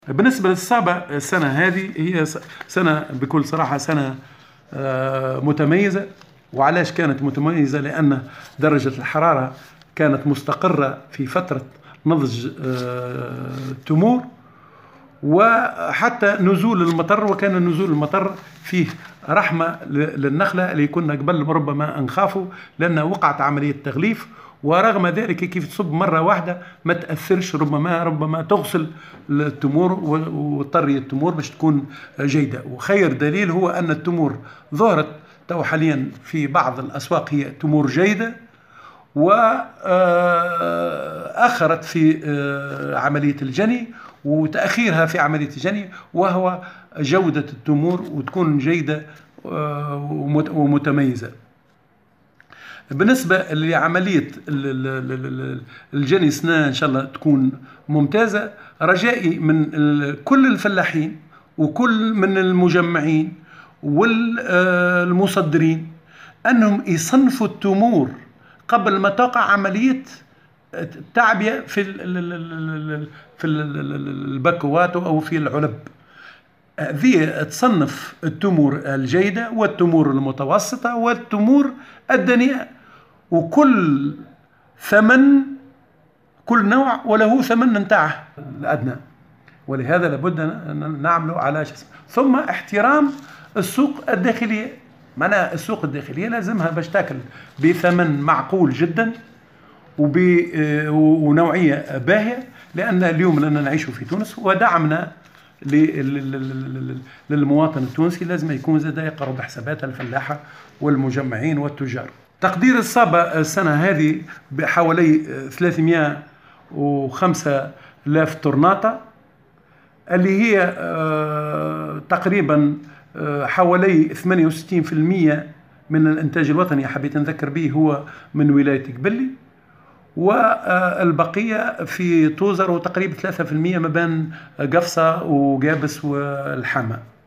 بالنسبة للصابة السنة هذه هي سنة بكل صراحة سنة متميزة. وعلاش كانت متميزة؟ لأن درجة الحرارة كانت مستقرة في فترة نضج التمور، وحتى نزول المطر، وكان نزول المطر فيه رحمة للنخلة اللي كنا قبل ربما نخافوا لأن وقعت عملية تغليف، ورغم ذلك كيف تصب مرة واحدة ما تأثرش، ربما تغسل التمور وتطري التمور باش تكون جيدة. وخير دليل هو أن التمور ظهرت تو حاليا في بعض الأسواق هي تمور جيدة، وأخرت في عملية الجني وتأخيرها في عملية الجني، وهو جودة التمور وتكون جيدة ومتميزة. بالنسبة لعملية الجني السنة إن شاء الله تكون ممتازة. رجائي من كل الفلاحين وكل من المجمعين والمصدرين أنهم يصنفوا التمور قبل ما تقع عملية التعبئة في الباكوات أو في العلب. هذه تصنف التمور الجيدة والتمور المتوسطة والتمور الدنيئة، وكل ثمن كل نوع وله ثمن نتاعه الأدنى، ولهذا لابد أن نعمله على ثم احترام السوق الداخلية. معناها السوق الداخلية لازمها باش تاكل بثمن معقول جدا ونوعية باهية، لأن اليوم لأننا نعيش في تونس ودعمنا للمواطن التونسي لازم يكون زاد يقرب حسابات الفلاحة والمجمعين والتجار. تقدير الصابة السنة هذه بحوالي 305,000 طرناطة، اللي هي تقريبا حوالي 68% من الإنتاج الوطني. حبيت نذكر به هو من ولاية قبلي، والبقية في توزر، وتقريبا 3% ما بين قفصة وقابس والحامة.